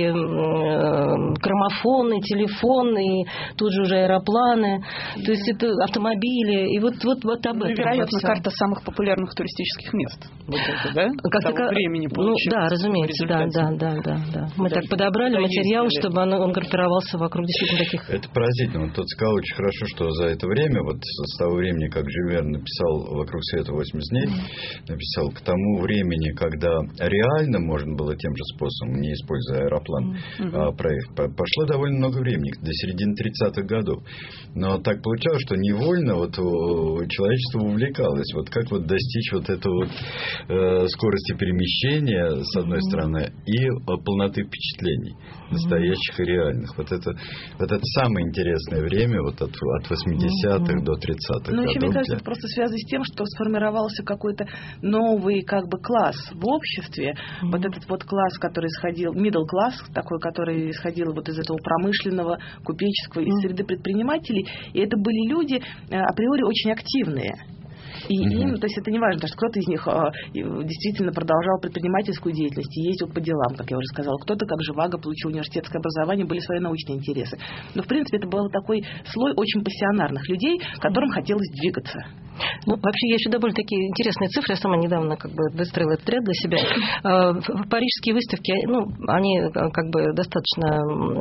граммофон, и телефон, и тут же уже аэропланы, то есть это автомобили, и вот, вот, вот об этом. Вероятно, карта самых популярных туристических мест. Вот это, да? Как того так, времени ну, да, разумеется, да, да, да, да, да. Мы да, так подобрали материал, чтобы он, он группировался вокруг действительно таких... Это поразительно. Вот тот сказал очень хорошо, что за это время, вот с того времени, как Жюль написал «Вокруг света восемьдесят дней», написал к тому времени, когда реально можно было тем же способом, не используя аэроплан, mm-hmm. проект, пошло довольно много времени, до середины тридцатых годов. Но так получалось, что невольно вот человечество увлекалось. Вот как вот достичь вот этого вот э, скорости перемещения, с одной mm-hmm. стороны, и полноты впечатлений, настоящих mm-hmm. и реальных. Вот это, вот это самое интересное время, вот от, от восьмидесятых mm-hmm. до тридцатых ну, годов. еще, мне кажется, это просто связано с тем, что сформировался какой-то новый как бы класс в обществе. Mm-hmm. Вот этот вот класс, который исходил, middle класс такой, который исходил вот из этого промышленного, купеческого, из среды предпринимателей. И это были люди априори очень активные. И mm-hmm. им, то есть это не важно, потому что кто-то из них а, действительно продолжал предпринимательскую деятельность и ездил по делам, как я уже сказала. Кто-то, как Живаго, получил университетское образование, были свои научные интересы. Но, в принципе, это был такой слой очень пассионарных людей, которым хотелось двигаться. Ну, вообще, я еще добавлю такие интересные цифры. Я сама недавно как бы выстроила этот ряд для себя. Парижские выставки, ну, они как бы достаточно...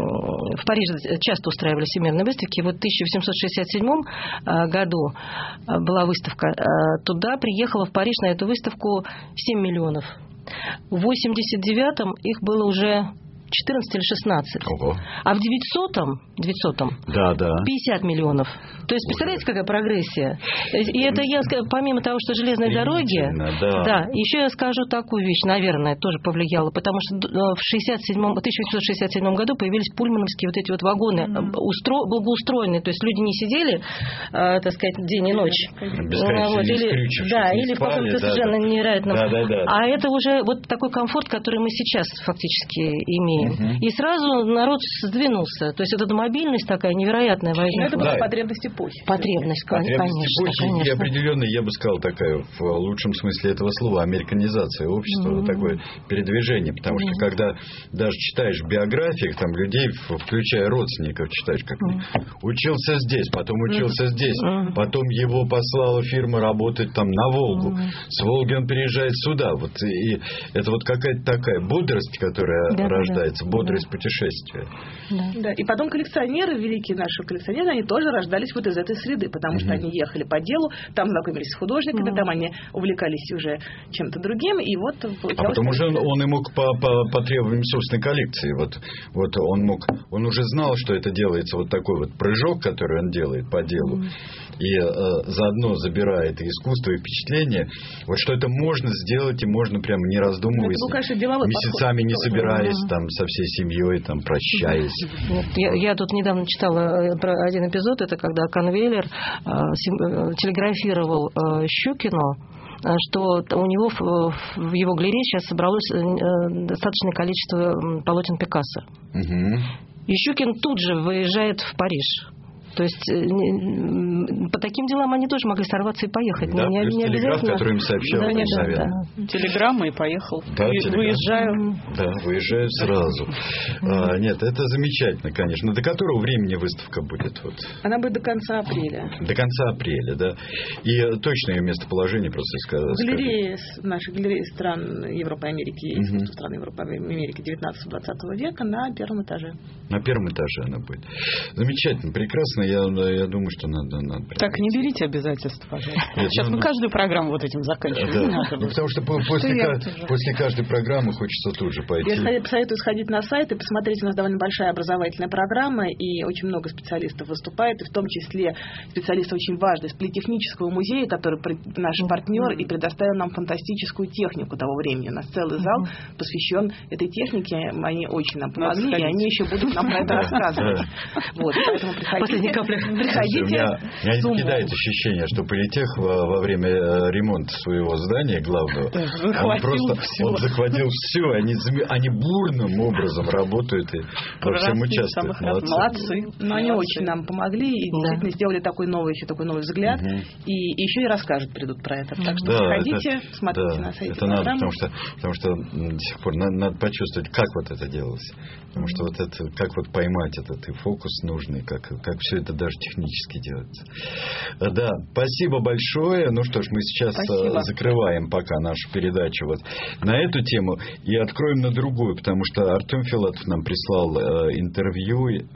В Париже часто устраивали всемирные выставки. Вот в тысяча восемьсот шестьдесят седьмом году была выставка. Туда приехало в Париж на эту выставку семь миллионов. В восемьдесят девятом их было уже четырнадцать или шестнадцать. Ого. А в девятисотом, девятисотом да, да. пятьдесят миллионов. То есть, представляете, какая прогрессия? И это я, помимо того, что железные дороги, да. да, еще я скажу такую вещь, наверное, тоже повлияло, потому что в шестьдесят седьмом, тысяча восемьсот шестьдесят седьмом году появились пульмановские вот эти вот вагоны, mm-hmm. устро, благоустроенные, то есть люди не сидели, э, так сказать, день и ночь. Бесконечно, вот, не или, да, не или спали, в каком-то да, совершенно да. невероятном. Да, да, да. А это уже вот такой комфорт, который мы сейчас фактически имеем. Mm-hmm. И сразу народ сдвинулся. То есть вот эта мобильность такая невероятная возникла. Это была да. потребность эпохи. Потребность, потребность конечно, эпохи конечно. И определенно, я бы сказал, такая, в лучшем смысле этого слова, американизация общества, mm-hmm. вот такое передвижение. Потому mm-hmm. что когда даже читаешь в биографиях там, людей, включая родственников, читаешь, как mm-hmm. учился здесь, потом учился mm-hmm. здесь, mm-hmm. потом его послала фирма работать там на Волгу. Mm-hmm. С Волги он переезжает сюда. Вот, и это вот какая-то такая бодрость, которая да, рождается, да. бодрость да. путешествия. Да. Да. И потом коллекционеры, великие наши коллекционеры, они тоже рождались вот из этой среды, потому что mm-hmm. они ехали по делу, там знакомились с художниками, mm-hmm. там они увлекались уже чем-то другим, и вот... А потом уже он, он и мог по, по, по требованиям собственной коллекции, вот, вот он мог, он уже знал, что это делается, вот такой вот прыжок, который он делает по делу, mm-hmm. и э, заодно забирает и искусство, и впечатление, вот что это можно сделать, и можно прямо не раздумывая, ну, конечно, месяцами не собираясь, mm-hmm. там, со всей семьей, там, прощаясь. Mm-hmm. Я, я тут недавно читала про один эпизод, это когда Конвейлер э, телеграфировал э, Щукину, что у него в, в его галерее сейчас собралось э, достаточное количество полотен Пикассо. Угу. И Щукин тут же выезжает в Париж. То есть по таким делам они тоже могли сорваться и поехать. Да, не, плюс не телеграф, который им сообщал. Да, да, да. Телеграмма и поехал. Да, и, выезжаю. Да, выезжаю сразу. А, нет, это замечательно, конечно. Но до которого времени выставка будет? Вот? Она будет до конца апреля. До конца апреля, да. И точное ее местоположение просто скажу. Галереи, наши галереи стран Европы и Америки, угу. стран Европы и Америки девятнадцатого-двадцатого века на первом этаже. На первом этаже она будет. Замечательно, прекрасно. Я, я думаю, что надо... надо так, не берите обязательств, пожалуйста. Нет, Сейчас ну, мы каждую программу вот этим заканчиваем. Да. Ну, потому что после, ка- после каждой программы хочется тут же пойти. Я советую сходить на сайт и посмотреть. У нас довольно большая образовательная программа, и очень много специалистов выступает, и в том числе специалисты очень важные из Политехнического музея, который наш партнер и предоставил нам фантастическую технику того времени. У нас целый зал посвящен этой технике. Они очень нам помогли, и они еще будут нам про это рассказывать. Вот, поэтому приходите. Приходите. У меня, у меня не покидает ощущение, что Политех во, во время ремонта своего здания главного, он просто все. Он захватил все, они, они бурным образом работают и во всем участвуют. Молодцы. Молодцы. Но они очень нам помогли и да. действительно сделали такой новый, еще такой новый взгляд. Угу. И, и еще и расскажут, придут про это. Так что да, приходите, это, смотрите да, на сайте. Это надо, потому что, потому что до сих пор надо, надо почувствовать, как вот это делалось. Потому что вот это, как вот поймать этот и фокус нужный, как, как все это даже технически делается. Да, спасибо большое. Ну что ж, мы сейчас спасибо. закрываем пока нашу передачу вот на эту тему и откроем на другую, потому что Артем Филатов нам прислал э, интервью, э,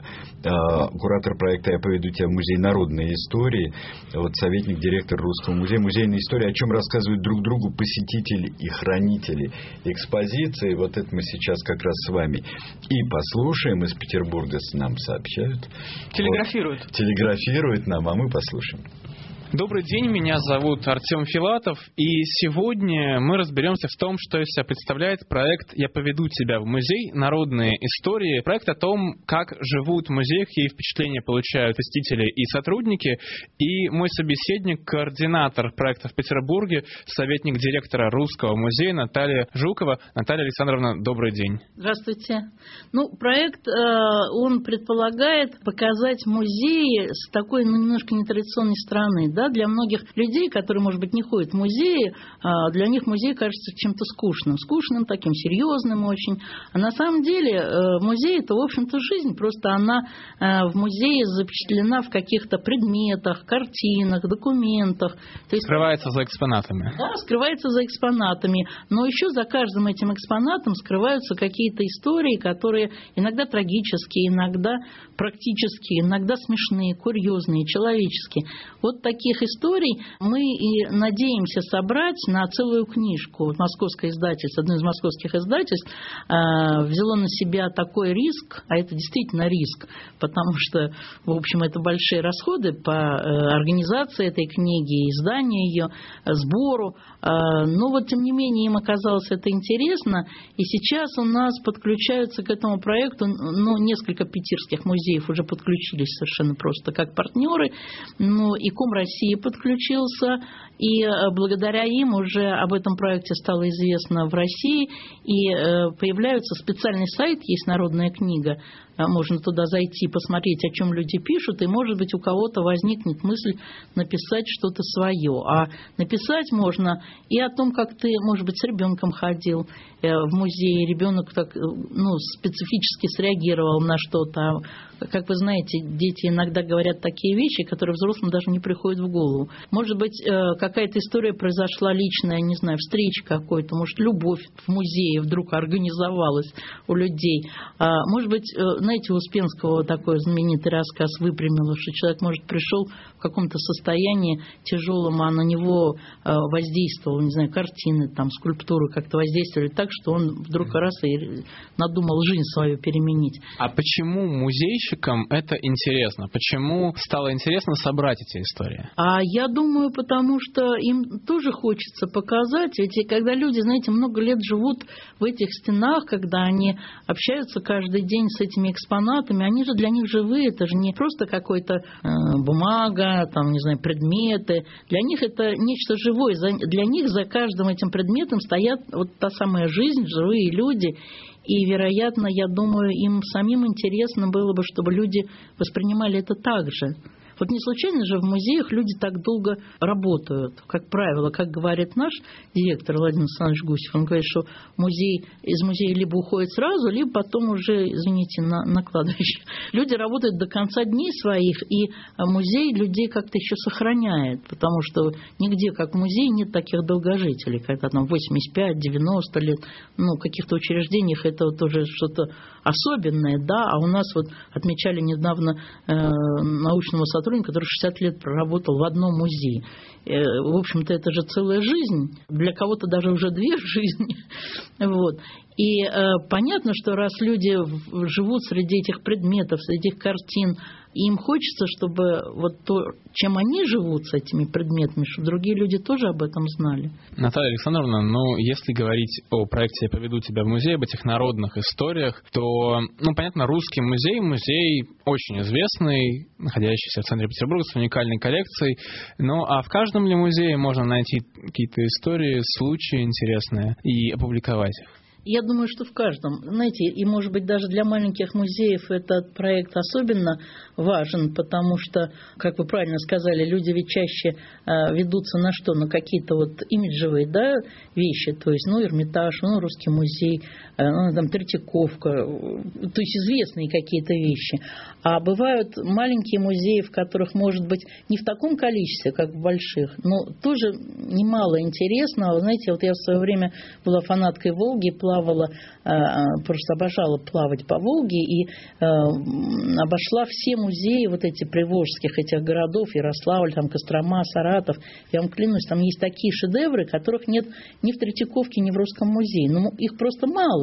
куратор проекта «Я поведу тебя в музей народной истории», вот советник, директор Русского музея музейной истории, о чем рассказывают друг другу посетители и хранители экспозиции. Вот это мы сейчас как раз с вами и послушаем. Из Петербурга нам сообщают. Телеграфируют. Вот, телеграфируют нам, а мы послушаем. Добрый день, меня зовут Артем Филатов, и сегодня мы разберемся в том, что из себя представляет проект «Я поведу тебя в музей. Народные истории». Проект о том, как живут в музеях, какие впечатления получают посетители и сотрудники. И мой собеседник, координатор проекта в Петербурге, советник директора Русского музея Наталья Жукова. Наталья Александровна, добрый день. Здравствуйте. Ну, проект, он предполагает показать музеи с такой, ну, немножко нетрадиционной стороны. Да, для многих людей, которые, может быть, не ходят в музеи, для них музей кажется чем-то скучным. Скучным, таким серьезным очень. А на самом деле музей – это, в общем-то, жизнь. Просто она в музее запечатлена в каких-то предметах, картинах, документах. То есть, скрывается за экспонатами. Да, скрывается за экспонатами. Но еще за каждым этим экспонатом скрываются какие-то истории, которые иногда трагические, иногда практические, иногда смешные, курьезные, человеческие. Вот таких историй мы и надеемся собрать на целую книжку. Московское издательство, одно из московских издательств, взяло на себя такой риск, а это действительно риск, потому что, в общем, это большие расходы по организации этой книги, изданию ее, сбору. Но вот, тем не менее, им оказалось это интересно, и сейчас у нас подключаются к этому проекту, ну, несколько питерских музеев уже подключились совершенно просто как партнеры, ну, и Ком России подключился, и благодаря им уже об этом проекте стало известно в России, и появляется специальный сайт, есть «Народная книга», можно туда зайти, посмотреть, о чем люди пишут, и, может быть, у кого-то возникнет мысль написать что-то свое. А написать можно и о том, как ты, может быть, с ребенком ходил в музей, ребенок так, ну, специфически среагировал на что-то. Как вы знаете, дети иногда говорят такие вещи, которые взрослым даже не приходят в голову. Может быть, какая-то история произошла личная, не знаю, встреча какой-то, может, любовь в музее вдруг организовалась у людей. Может быть, знаете, у Успенского такой знаменитый рассказ «Выпрямило», что человек, может, пришел в каком-то состоянии тяжелом, а на него воздействовал, не знаю, картины, там, скульптуры как-то воздействовали так, что он вдруг раз и надумал жизнь свою переменить. А почему музейщикам это интересно? Почему стало интересно собрать эти истории? А я думаю, потому что им тоже хочется показать. Ведь когда люди, знаете, много лет живут в этих стенах, когда они общаются каждый день с этими экспонатами, они же для них живые, это же не просто какой-то э, бумага, там, не знаю, предметы. Для них это нечто живое. Для них за каждым этим предметом стоят вот та самая жизнь, живые люди. И, вероятно, я думаю, им самим интересно было бы, чтобы люди воспринимали это так же. Вот не случайно же в музеях люди так долго работают. Как правило, как говорит наш директор Владимир Александрович Гусев, он говорит, что музей, из музея либо уходит сразу, либо потом уже, извините, на, на кладбище. Люди работают до конца дней своих, и музей людей как-то еще сохраняет, потому что нигде, как в музее, нет таких долгожителей, когда там восемьдесят пять - девяносто лет, ну, в каких-то учреждениях это вот уже что-то особенное, да, а у нас вот отмечали недавно э, научного сотрудника, который шестьдесят лет проработал в одном музее. В общем-то, это же целая жизнь. Для кого-то даже уже две жизни. Вот. И э, понятно, что раз люди живут среди этих предметов, среди этих картин, им хочется, чтобы вот то, чем они живут с этими предметами, чтобы другие люди тоже об этом знали. Наталья Александровна, ну, если говорить о проекте «Я поведу тебя в музей», об этих народных историях, то, ну, понятно, Русский музей, музей очень известный, находящийся в центре Петербурга с уникальной коллекцией. Ну, а в каждом ли музее можно найти какие-то истории, случаи интересные и опубликовать их? Я думаю, что в каждом. Знаете, и, может быть, даже для маленьких музеев этот проект особенно важен, потому что, как вы правильно сказали, люди ведь чаще э, ведутся на что? На какие-то вот имиджевые, да, вещи. То есть, ну, Эрмитаж, ну, Русский музей, э, ну, там, Третьяковка. То есть, известные какие-то вещи. А бывают маленькие музеи, в которых, может быть, не в таком количестве, как в больших, но тоже немало интересного. Знаете, вот я в свое время была фанаткой Волги, плавала, просто обожала плавать по Волге и обошла все музеи вот эти приволжских этих городов, Ярославль, там, Кострома, Саратов. Я вам клянусь, там есть такие шедевры, которых нет ни в Третьяковке, ни в Русском музее. Но их просто мало.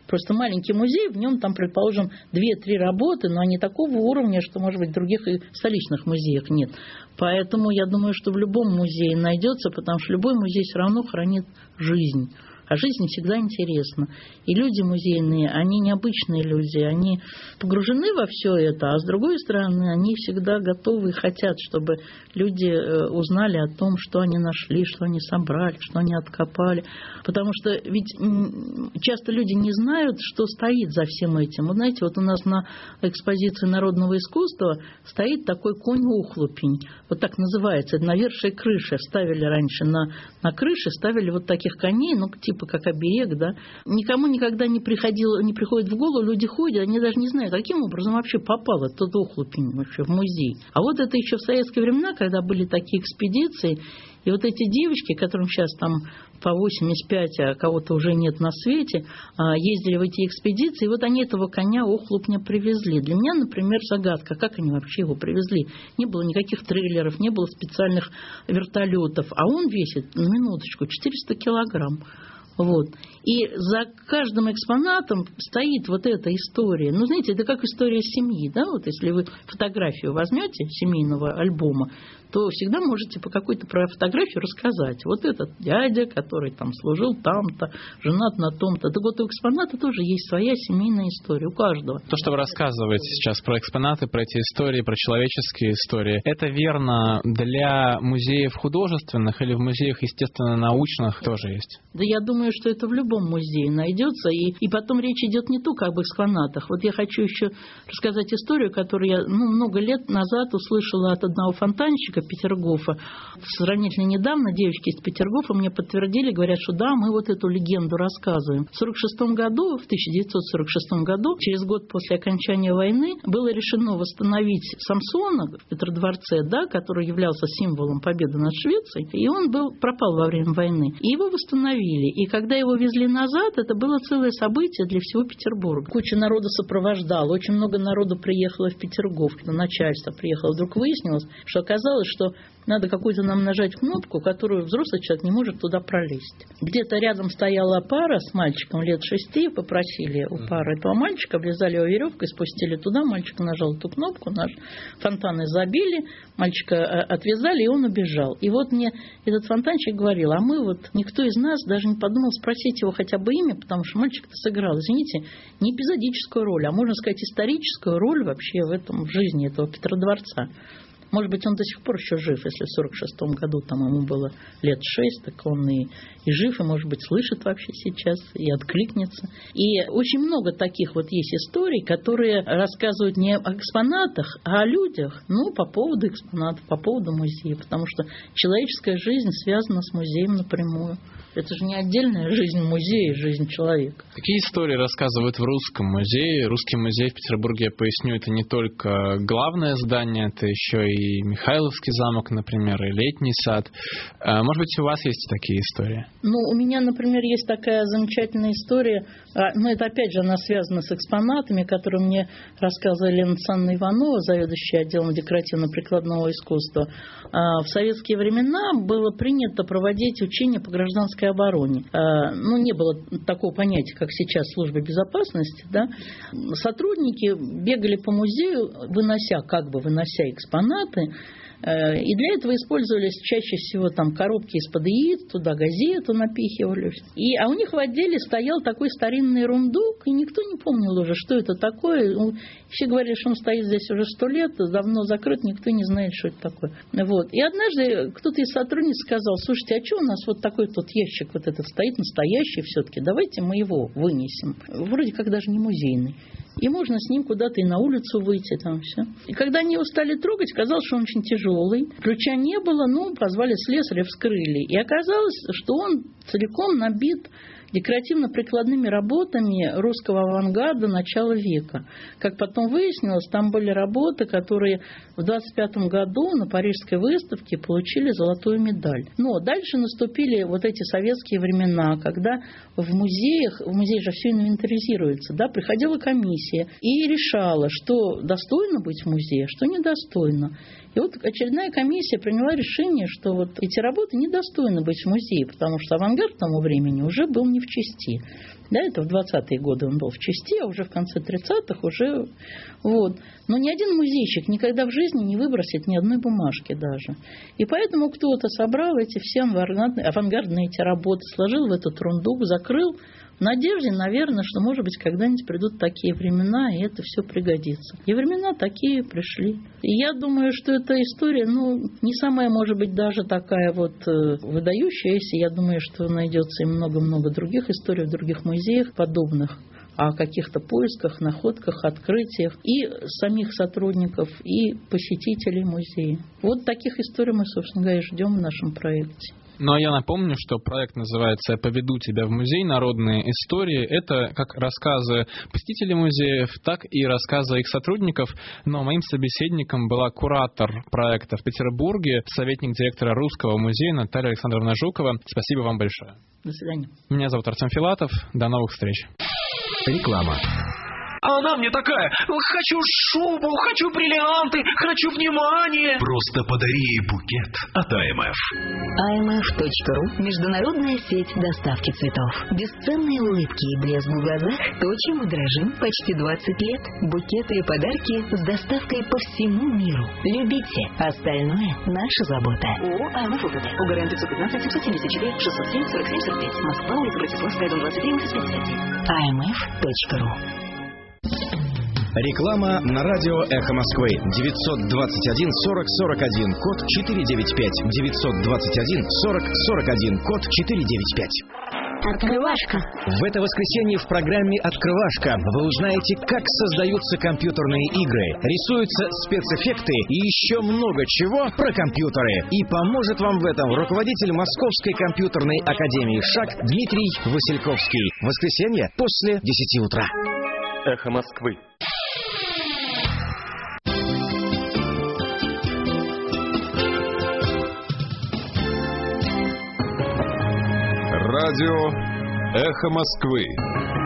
Просто маленький музей, в нем там, предположим, две-три работы, но они такого уровня, что, может быть, в других и столичных музеях нет. Поэтому я думаю, что в любом музее найдется, потому что любой музей все равно хранит жизнь. А жизнь всегда интересна. И люди музейные, они необычные люди, они погружены во все это, а с другой стороны, они всегда готовы и хотят, чтобы люди узнали о том, что они нашли, что они собрали, что они откопали. Потому что ведь часто люди не знают, что стоит за всем этим. Вы знаете, вот у нас на экспозиции народного искусства стоит такой конь-ухлупень. Вот так называется, это навершие крыши. Ставили раньше на, на крыше, ставили вот таких коней, ну, типа как оберег, да. Никому никогда не приходило, не приходит в голову, люди ходят, они даже не знают, каким образом вообще попал этот ухлупень вообще в музей. А вот это еще в советские времена, когда были такие экспедиции, и вот эти девочки, которым сейчас там по восемьдесят пять, а кого-то уже нет на свете, ездили в эти экспедиции, и вот они этого коня ухлупня привезли. Для меня, например, загадка, как они вообще его привезли. Не было никаких трейлеров, не было специальных вертолетов, а он весит, на минуточку, четыреста килограмм. Вот. И за каждым экспонатом стоит вот эта история. Ну, знаете, это как история семьи, да? Вот если вы фотографию возьмете семейного альбома, то всегда можете по какой-то про фотографию рассказать. Вот этот дядя, который там служил там-то, женат на том-то. Так вот у экспоната тоже есть своя семейная история, у каждого. То, что вы рассказываете сейчас про экспонаты, про эти истории, про человеческие истории, это верно для музеев художественных или в музеях естественно-научных тоже есть? Да я думаю, что это в любом музее найдется. И, и потом речь идет не только об экспонатах. Вот я хочу еще рассказать историю, которую я ну, много лет назад услышала от одного фонтанщика Петергофа. Сравнительно недавно девочки из Петергофа мне подтвердили, говорят, что да, мы вот эту легенду рассказываем. В сорок шестом году, в тысяча девятьсот сорок шестом году, через год после окончания войны, было решено восстановить Самсона в Петродворце, да, который являлся символом победы над Швецией, и он был, пропал во время войны. И его восстановили. И когда его везли назад, это было целое событие для всего Петербурга. Куча народу сопровождала, очень много народу приехало в Петергоф, начальство приехало. Вдруг выяснилось, что оказалось, что надо какую-то нам нажать кнопку, которую взрослый человек не может туда пролезть. Где-то рядом стояла пара с мальчиком лет шести, попросили у пары этого мальчика, обвязали его веревкой, спустили туда, мальчик нажал эту кнопку, наш фонтаны забили, мальчика отвязали, и он убежал. И вот мне этот фонтанчик говорил, а мы вот, никто из нас даже не подумал спросить его хотя бы имя, потому что мальчик-то сыграл, извините, не эпизодическую роль, а можно сказать историческую роль вообще в этом, в жизни этого Петродворца. Может быть, он до сих пор еще жив, если в сорок шестом году там ему было лет шесть, так он и, и жив, и, может быть, слышит вообще сейчас, и откликнется. И очень много таких вот есть историй, которые рассказывают не о экспонатах, а о людях, ну, по поводу экспонатов, по поводу музея, потому что человеческая жизнь связана с музеем напрямую. Это же не отдельная жизнь музея, жизнь человека. Какие истории рассказывают в русском музее? Русский музей в Петербурге, я поясню, это не только главное здание, это еще и Михайловский замок, например, и Летний сад. Может быть, у вас есть такие истории? Ну, у меня, например, есть такая замечательная история, но это, опять же, она связана с экспонатами, которые мне рассказывала Елена Александровна Иванова, заведующая отделом декоративно-прикладного искусства. В советские времена было принято проводить учения по гражданской обороне. Ну, не было такого понятия, как сейчас служба безопасности, да. Сотрудники бегали по музею, вынося, как бы вынося экспонаты, и для этого использовались чаще всего там коробки из-под яиц, туда газету напихивали. И, а у них в отделе стоял такой старинный рундук, и никто не помнил уже, что это такое. Все говорили, что он стоит здесь уже сто лет, давно закрыт, никто не знает, что это такое. Вот. И однажды кто-то из сотрудниц сказал, слушайте, а что у нас вот такой тот ящик вот этот стоит, настоящий все-таки, давайте мы его вынесем. Вроде как даже не музейный. И можно с ним куда-то и на улицу выйти, там все. И когда они его стали трогать, казалось, что он очень тяжелый. Ключа не было, ну, позвали слесаря, вскрыли. И оказалось, что он целиком набит декоративно-прикладными работами русского авангарда начала века. Как потом выяснилось, там были работы, которые в двадцать пятом году на Парижской выставке получили золотую медаль. Но дальше наступили вот эти советские времена, когда в музеях, в музее же все инвентаризируется, да, приходила комиссия и решала, что достойно быть в музее, что недостойно. И вот очередная комиссия приняла решение, что вот эти работы недостойны быть в музее, потому что авангард к тому времени уже был не в части. Да, это в двадцатые годы он был в части, а уже в конце тридцатых уже вот. Но ни один музейщик никогда в жизни не выбросит ни одной бумажки даже. И поэтому кто-то собрал эти все авангардные, авангардные эти работы, сложил в этот рундук, закрыл, в надежде, наверное, что, может быть, когда-нибудь придут такие времена, и это все пригодится. И времена такие пришли. И я думаю, что эта история, ну, не самая, может быть, даже такая вот выдающаяся. Я думаю, что найдется и много-много других историй в других музеях подобных, о каких-то поисках, находках, открытиях и самих сотрудников, и посетителей музея. Вот таких историй мы, собственно говоря, ждем в нашем проекте. Ну, а я напомню, что проект называется «Я поведу тебя в музей. Народные истории». Это как рассказы посетителей музеев, так и рассказы их сотрудников. Но моим собеседником была куратор проекта в Петербурге, советник директора Русского музея Наталья Александровна Жукова. Спасибо вам большое. До свидания. Меня зовут Артем Филатов. До новых встреч. Реклама. А она мне такая: хочу шубу, хочу бриллианты, хочу внимание. Просто подари ей букет от АМФ. АМФ точка ру – международная сеть доставки цветов. Бесценные улыбки и блеск в глазах – то, чем мы дорожим почти двадцать лет. Букеты и подарки с доставкой по всему миру. Любите. Остальное – наша забота. ООО «АМФ УГД». УГРН пятьсот пятнадцать семьсот семьдесят четыре шестьсот семь сорок семь сорок пять. Москва, улица Братиславская, дом двадцать три, улица пятьдесят один. АМФ точка ру. Реклама на радио «Эхо Москвы». девятьсот двадцать один сорок сорок один, код четыре девять пять. девятьсот двадцать один сорок сорок один, код четыре девять пять. Открывашка. В это воскресенье в программе «Открывашка» вы узнаете, как создаются компьютерные игры, рисуются спецэффекты и еще много чего про компьютеры. И поможет вам в этом руководитель Московской компьютерной академии «ШАК» Дмитрий Васильковский. Воскресенье после десяти утра. «Эхо Москвы». Радио «Эхо Москвы».